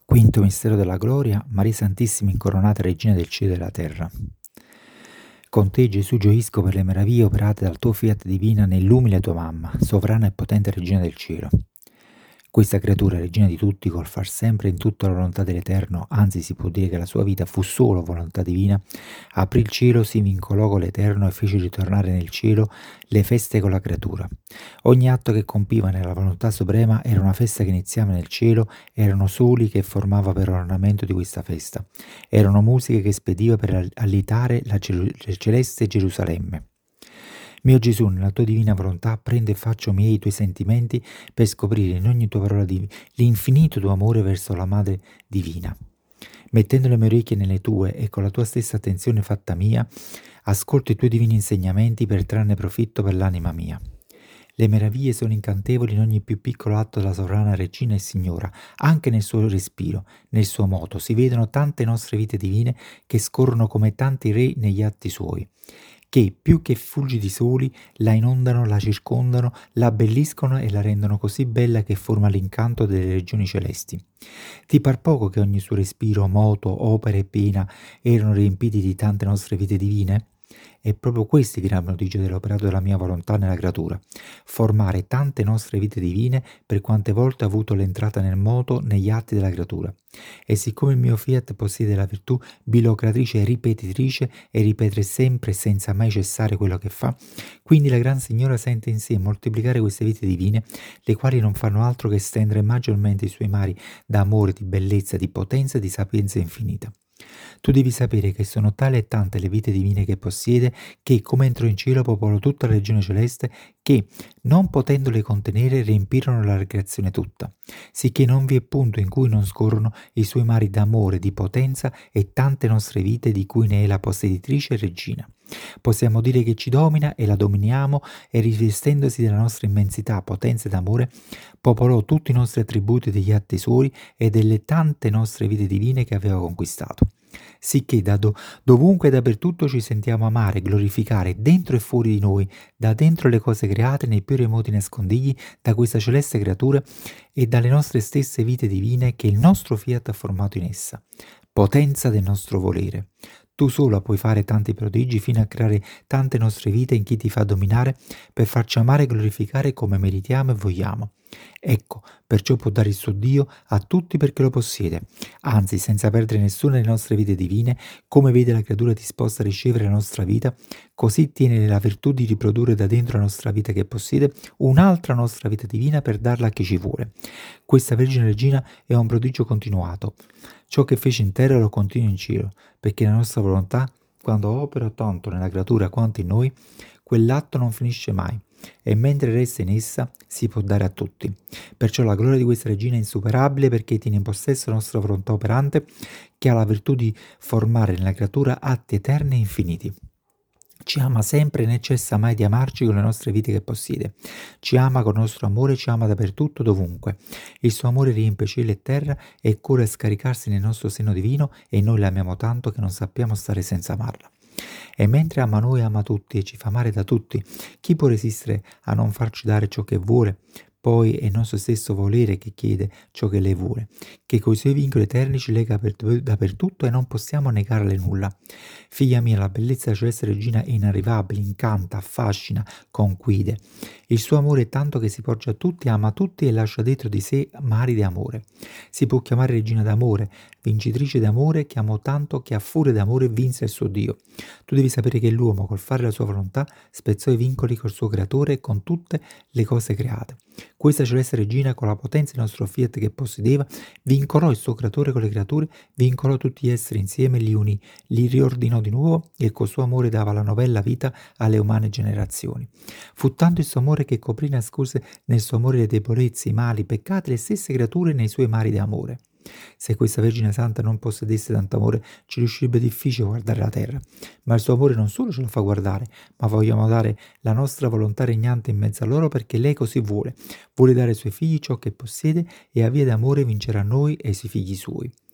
Quinto mistero della gloria, Maria Santissima incoronata Regina del cielo e della terra. Con te, Gesù, gioisco per le meraviglie operate dal tuo fiat divina nell'umile tua mamma, sovrana e potente Regina del cielo. Questa creatura, regina di tutti, col far sempre in tutta la volontà dell'Eterno, anzi si può dire che la sua vita fu solo volontà divina, aprì il cielo, si vincolò con l'Eterno e fece ritornare nel cielo le feste con la creatura. Ogni atto che compiva nella volontà suprema era una festa che iniziava nel cielo, erano soli che formava per ornamento di questa festa, erano musiche che spediva per allitare la celeste Gerusalemme. Mio Gesù, nella tua divina volontà, prendo e faccio miei i tuoi sentimenti per scoprire in ogni tua parola l'infinito tuo amore verso la Madre Divina. Mettendo le mie orecchie nelle tue e con la tua stessa attenzione fatta mia, ascolto i tuoi divini insegnamenti per trarne profitto per l'anima mia. Le meraviglie sono incantevoli in ogni più piccolo atto della sovrana Regina e Signora, anche nel suo respiro, nel suo moto. Si vedono tante nostre vite divine che scorrono come tanti re negli atti suoi, che più che fulgidi soli la inondano, la circondano, la abbelliscono e la rendono così bella che forma l'incanto delle regioni celesti. Ti par poco che ogni suo respiro, moto, opera e pena erano riempiti di tante nostre vite divine? È proprio questi che diranno dice dell'operato della mia volontà nella creatura, formare tante nostre vite divine per quante volte ha avuto l'entrata nel moto negli atti della creatura. E siccome il mio fiat possiede la virtù bilocratrice e ripetitrice e ripetere sempre senza mai cessare quello che fa, quindi la Gran Signora sente in sé moltiplicare queste vite divine, le quali non fanno altro che stendere maggiormente i suoi mari d'amore, di bellezza, di potenza e di sapienza infinita. Tu devi sapere che sono tali e tante le vite divine che possiede, che come entrò in cielo popolò tutta la regione celeste, che, non potendole contenere, riempirono la creazione tutta, sicché non vi è punto in cui non scorrono i suoi mari d'amore, di potenza e tante nostre vite di cui ne è la posseditrice e regina. Possiamo dire che ci domina e la dominiamo e rivestendosi della nostra immensità, potenza ed amore, popolò tutti i nostri attributi degli atti suoi e delle tante nostre vite divine che aveva conquistato. Sicché da dovunque e dappertutto ci sentiamo amare, glorificare, dentro e fuori di noi, da dentro le cose create, nei più remoti nascondigli, da questa celeste creatura e dalle nostre stesse vite divine che il nostro fiat ha formato in essa. Potenza del nostro volere. Tu sola puoi fare tanti prodigi fino a creare tante nostre vite in chi ti fa dominare per farci amare e glorificare come meritiamo e vogliamo. Ecco, perciò può dare il suo Dio a tutti perché lo possiede, anzi senza perdere nessuna delle nostre vite divine, come vede la creatura disposta a ricevere la nostra vita, così tiene la virtù di riprodurre da dentro la nostra vita che possiede un'altra nostra vita divina per darla a chi ci vuole. Questa Vergine Regina è un prodigio continuato. Ciò che fece in terra lo continua in cielo, perché la nostra volontà, quando opera tanto nella creatura quanto in noi, quell'atto non finisce mai, e mentre resta in essa si può dare a tutti. Perciò la gloria di questa regina è insuperabile perché tiene in possesso la nostra volontà operante che ha la virtù di formare nella creatura atti eterni e infiniti. Ci ama sempre e non cessa mai di amarci con le nostre vite che possiede. Ci ama con il nostro amore, ci ama dappertutto, dovunque. Il suo amore riempie cielo e terra e cura scaricarsi nel nostro seno divino e noi l'amiamo tanto che non sappiamo stare senza amarla. E mentre ama noi, ama tutti e ci fa amare da tutti. Chi può resistere a non farci dare ciò che vuole? Poi è il nostro stesso volere che chiede ciò che lei vuole, che coi suoi vincoli eterni ci lega dappertutto e non possiamo negarle nulla. Figlia mia, la bellezza della celeste regina è inarrivabile, incanta, affascina, conquide. Il suo amore è tanto che si porge a tutti, ama tutti e lascia dietro di sé mari di amore. Si può chiamare regina d'amore, vincitrice d'amore, che amò tanto che a furia d'amore vinse il suo Dio. Tu devi sapere che l'uomo, col fare la sua volontà, spezzò i vincoli col suo creatore e con tutte le cose create. Questa celeste regina, con la potenza del nostro fiat che possedeva, vincolò il suo creatore con le creature, vincolò tutti gli esseri insieme, li unì, li riordinò di nuovo e col suo amore dava la novella vita alle umane generazioni. Fu tanto il suo amore che coprì e nascose nel suo amore le debolezze, i mali, i peccati, le stesse creature nei suoi mari di amore. Se questa Vergine Santa non possedesse tanto amore, ci riuscirebbe difficile guardare la terra, ma il suo amore non solo ce la fa guardare, ma vogliamo dare la nostra volontà regnante in mezzo a loro perché lei così vuole dare ai suoi figli ciò che possiede e a via d'amore vincerà noi e i suoi figli suoi.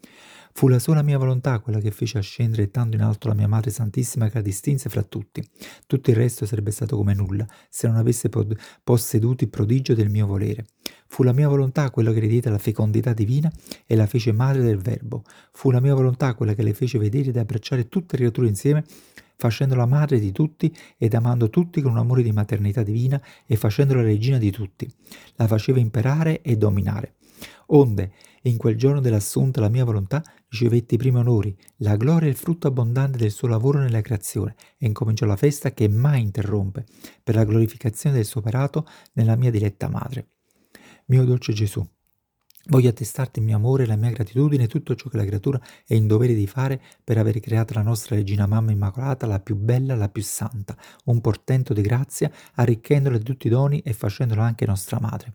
Fu la sola mia volontà quella che fece ascendere tanto in alto la mia Madre Santissima che la distinse fra tutti. Tutto il resto sarebbe stato come nulla se non avesse posseduto il prodigio del mio volere. Fu la mia volontà quella che le diede la fecondità divina e la fece madre del Verbo. Fu la mia volontà quella che le fece vedere ed abbracciare tutte le creature insieme, facendola madre di tutti ed amando tutti con un amore di maternità divina e facendola regina di tutti. La faceva imperare e dominare. Onde, in quel giorno dell'assunta la mia volontà, ricevetti i primi onori, la gloria e il frutto abbondante del suo lavoro nella creazione, e incominciò la festa che mai interrompe, per la glorificazione del suo operato nella mia diletta madre. Mio dolce Gesù, voglio attestarti il mio amore, la mia gratitudine e tutto ciò che la creatura è in dovere di fare per aver creato la nostra Regina Mamma Immacolata, la più bella, la più santa, un portento di grazia, arricchendola di tutti i doni e facendola anche nostra madre.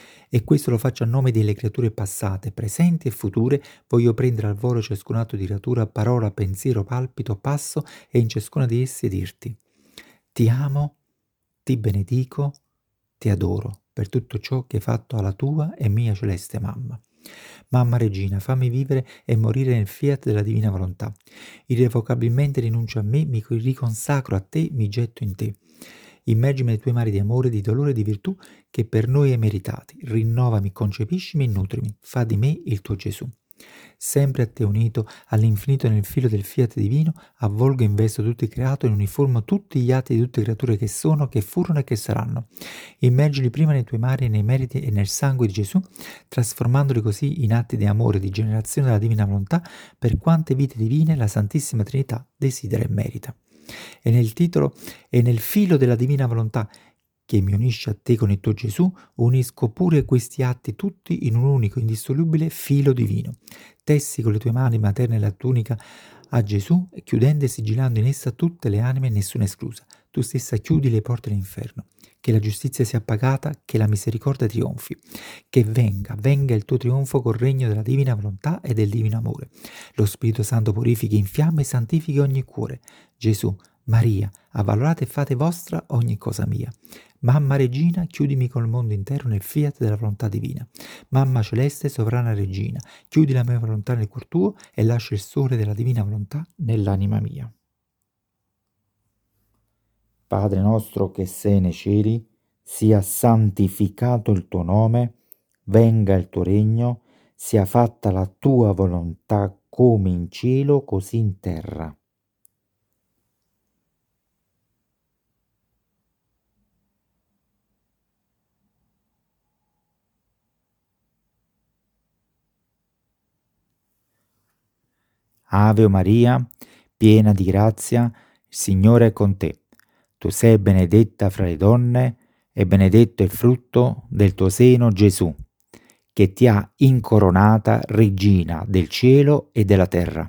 E questo lo faccio a nome delle creature passate, presenti e future. Voglio prendere al volo ciascun atto di creatura, parola, pensiero, palpito, passo, e in ciascuna di esse dirti: ti amo, ti benedico, ti adoro per tutto ciò che hai fatto alla tua e mia celeste mamma. Mamma Regina, fammi vivere e morire nel fiat della divina volontà. Irrevocabilmente rinuncio a me, mi riconsacro a te, mi getto in te. Immergimi nei tuoi mari di amore, di dolore e di virtù che per noi hai meritati. Rinnovami, concepiscimi e nutrimi. Fa di me il tuo Gesù. Sempre a te unito, all'infinito nel filo del fiat divino, avvolgo e investo tutto il creato e uniformo tutti gli atti di tutte le creature che sono, che furono e che saranno. Immergili prima nei tuoi mari, nei meriti e nel sangue di Gesù, trasformandoli così in atti di amore e di generazione della divina volontà, per quante vite divine la Santissima Trinità desidera e merita. E nel titolo e nel filo della divina volontà che mi unisce a te con il tuo Gesù, unisco pure questi atti tutti in un unico indissolubile filo divino. Tessi con le tue mani materne la tunica a Gesù, chiudendo e sigillando in essa tutte le anime, nessuna esclusa. Tu stessa chiudi le porte dell'inferno. Che la giustizia sia pagata, che la misericordia trionfi. Che venga il tuo trionfo col regno della divina volontà e del divino amore. Lo Spirito Santo purifichi, infiamma e santifichi ogni cuore. Gesù, Maria, avvalorate e fate vostra ogni cosa mia. Mamma Regina, chiudimi col mondo intero nel fiat della volontà divina. Mamma Celeste, sovrana Regina, chiudi la mia volontà nel cuor tuo e lascia il sole della divina volontà nell'anima mia. Padre nostro che sei nei cieli, sia santificato il tuo nome, venga il tuo regno, sia fatta la tua volontà come in cielo, così in terra. Ave Maria, piena di grazia, il Signore è con te. Tu sei benedetta fra le donne e benedetto il frutto del tuo seno, Gesù, che ti ha incoronata regina del cielo e della terra.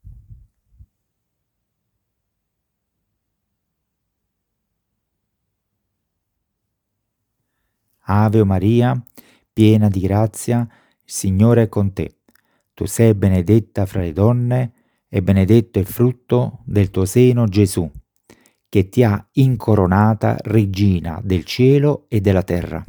Ave Maria, piena di grazia, il Signore è con te. Tu sei benedetta fra le donne e benedetto il frutto del tuo seno, Gesù, che ti ha incoronata regina del cielo e della terra.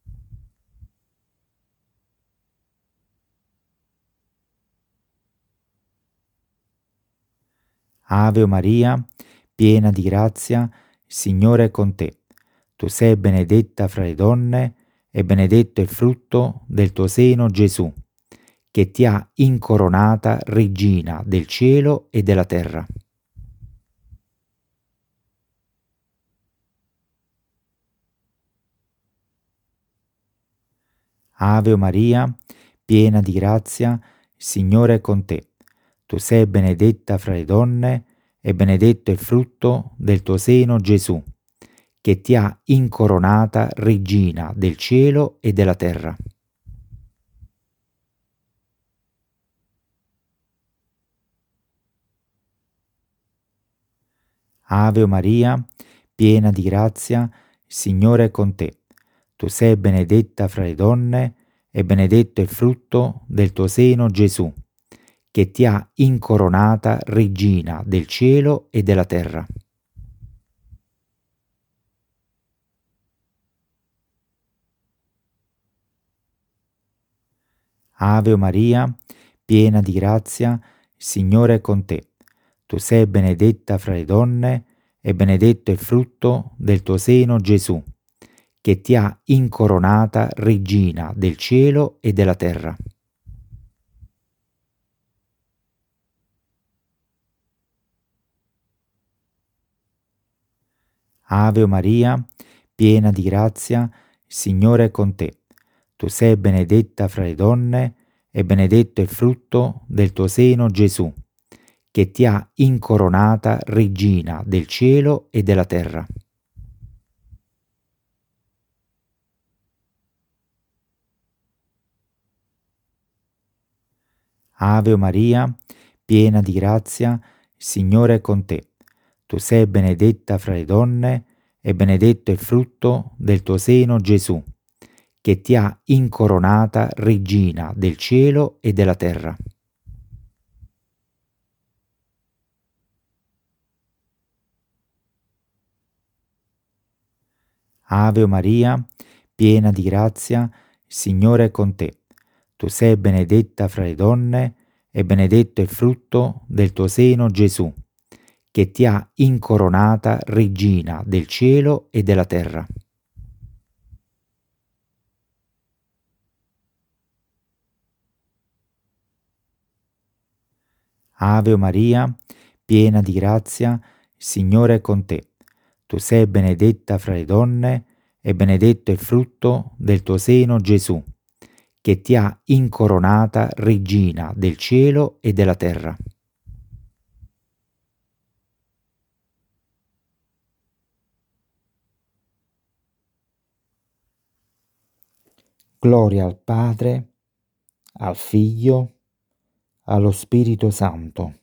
Ave Maria, piena di grazia, il Signore è con te. Tu sei benedetta fra le donne e benedetto il frutto del tuo seno, Gesù, che ti ha incoronata regina del cielo e della terra. Ave Maria, piena di grazia, il Signore è con te. Tu sei benedetta fra le donne e benedetto il frutto del tuo seno, Gesù, che ti ha incoronata regina del cielo e della terra. Ave Maria, piena di grazia, il Signore è con te. Tu sei benedetta fra le donne e benedetto il frutto del tuo seno, Gesù, che ti ha incoronata regina del cielo e della terra. Ave Maria, piena di grazia, il Signore è con te. Tu sei benedetta fra le donne e benedetto è il frutto del tuo seno, Gesù, che ti ha incoronata regina del cielo e della terra. Ave Maria, piena di grazia, il Signore è con te. Tu sei benedetta fra le donne e benedetto è il frutto del tuo seno, Gesù, che ti ha incoronata regina del cielo e della terra. Ave Maria, piena di grazia, il Signore è con te. Tu sei benedetta fra le donne e benedetto è il frutto del tuo seno, Gesù, che ti ha incoronata regina del cielo e della terra. Ave Maria, piena di grazia, il Signore è con te. Tu sei benedetta fra le donne e benedetto è il frutto del tuo seno, Gesù, che ti ha incoronata regina del cielo e della terra. Ave Maria, piena di grazia, il Signore è con te. Tu sei benedetta fra le donne e benedetto è il frutto del tuo seno, Gesù, che ti ha incoronata regina del cielo e della terra. Gloria al Padre, al Figlio, allo Spirito Santo,